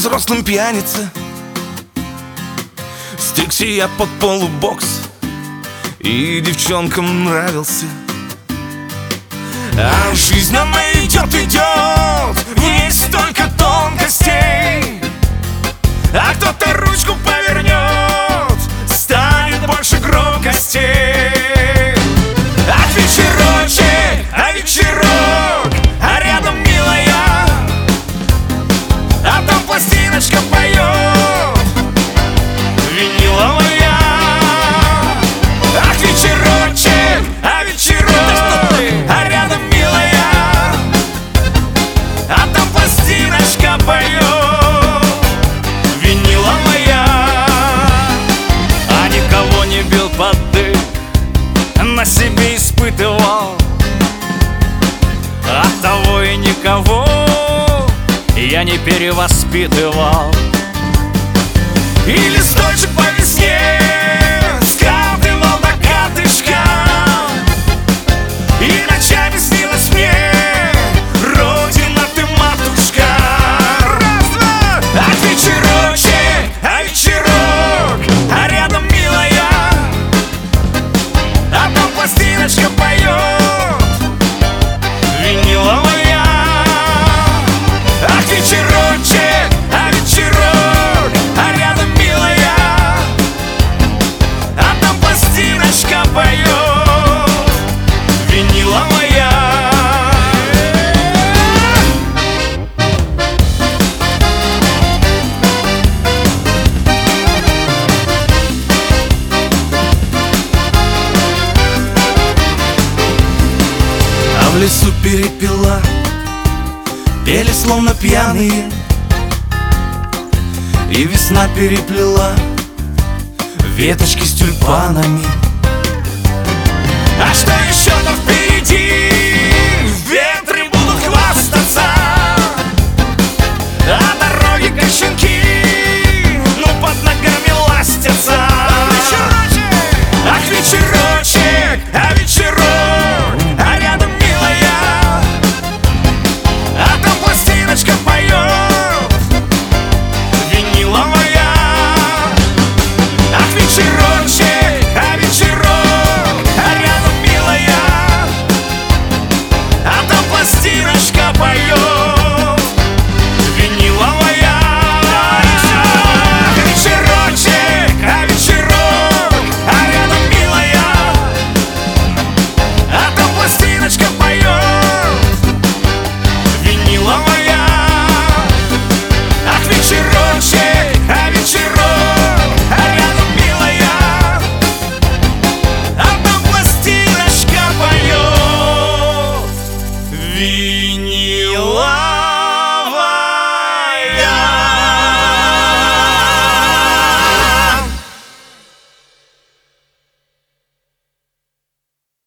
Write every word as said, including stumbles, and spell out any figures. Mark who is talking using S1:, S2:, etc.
S1: взрослым пьянице. Стригся я под полубокс и девчонкам нравился. А жизнь она идет, идет, в ней столько тонкостей. А кто-то ручку повернет, станет больше громкостей. А вечерочек, а вечерок, а рядом милая, а там пластиночка поет, виниловая. Ах, вечерочек, а вечерок, а рядом милая, а там пластиночка поет, виниловая. А никого не бил под дых, на себе испытывал, оттого и никого я не перевоспитывал. И листочек по весне скатывал до катышка, и ночами снилась мне родина ты, матушка. Раз, два. А вечерочек, а вечерок, а рядом милая, а там пластиночка поет, виниловая. Ах, вечерочек, а вечерок, а рядом милая, а там пластиночка поет, виниловая. А в лесу перепела пели словно пьяные, и весна переплела веточки с тюльпанами. А что еще-то впереди? Ветры будут хвастаться, а дороги как щенки, ну под ногами ластятся. Ах, вечерочек, а вечерок, а рядом милая, а там пластиночка поет, виниловая. Ах, вечерочек, а вечерок, а рядом милая, а там пластиночка поет, виниловая. Ах, вечерочек, а вечерок, а рядом милая, а там пластиночка поет, виниловая. Ах, вечерочек, а вечерок, а рядом милая, а там пластиночка поет, виниловая.